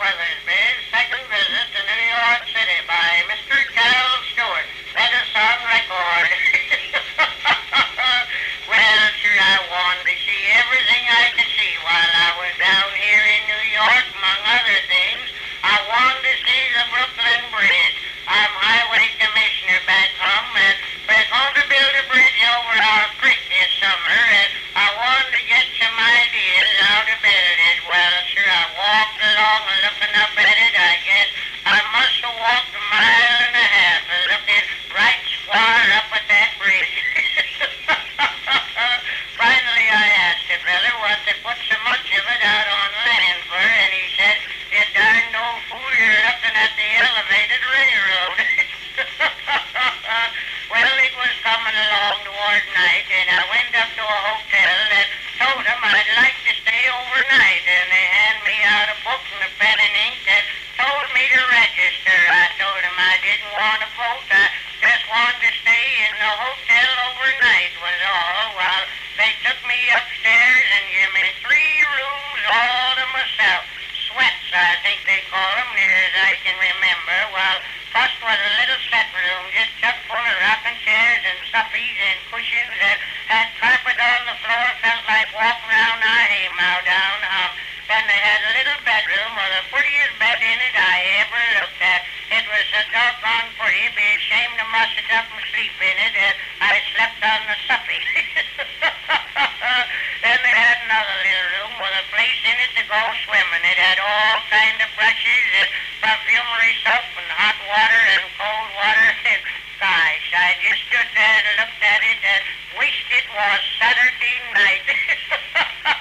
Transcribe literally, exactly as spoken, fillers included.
Weathersby's second visit to New York City by Mister Cal Stewart. That is on record. Well, sure, I wanted to see everything I could see while I was down here in New York, among other things. I wanted to see the Brooklyn Bridge. I'm highway commissioner back home, and we're going to build a bridge over our creek this summer, and I wanted to get some ideas how to build it. Well, sure, I walked along and looking up at it. I guess I must have walked a mile and a half and looking right square up at that bridge. Finally, I asked the brother what they put so much of it out on land for, and he said, "You darn old fool, you're looking at the elevated railroad." Well, it was coming along toward night, and I went up to a hotel and told them I'd like to stay overnight, and they handed me out a book and a pen and ink and told me to register. I told them I didn't want to vote. I just wanted to stay in the hotel overnight was all. Well, they took me upstairs and gave me three rooms all to myself. Sweats, I think they call them, near as I can remember. Well, first was a little set room, just chock full of rocking chairs and stuffies and cushions, and had carpet on the floor, felt like walking around a haymow down hum. Then they had a little bedroom with the prettiest bed in it I ever looked at. It was so doggone pretty, be ashamed to muss it up and sleep in it, and I slept on the stuffy. Then they had another little room with a place in it to go swimming. It had all kind of brushes and perfumery stuff and hot water and cold water. And gosh, I just stood there and looked at it and wished it was Saturday night.